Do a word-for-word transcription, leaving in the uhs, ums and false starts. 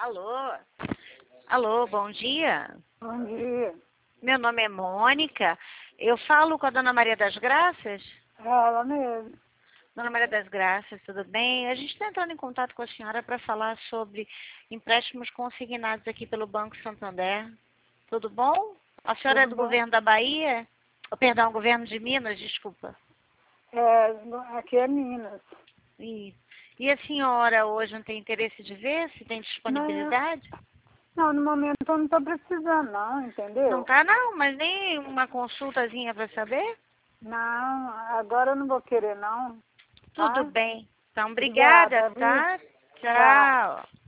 Alô? Alô, bom dia. Bom dia. Meu nome é Mônica. Eu falo com a Dona Maria das Graças? Ela mesmo. Dona Maria das Graças, tudo bem? A gente está entrando em contato com a senhora para falar sobre empréstimos consignados aqui pelo Banco Santander. Tudo bom? A senhora Tudo é do bom? governo da Bahia? Oh, perdão, governo de Minas, desculpa. É, aqui é Minas. E, e a senhora hoje não tem interesse de ver se tem Não, disponibilidade? não, no momento eu não estou precisando não, entendeu? Não tá não, mas nem uma consultazinha para saber? Não, agora eu não vou querer não. Tudo Tá? bem. Então, obrigada, Obrigada, viu? tá? Tchau. Tchau.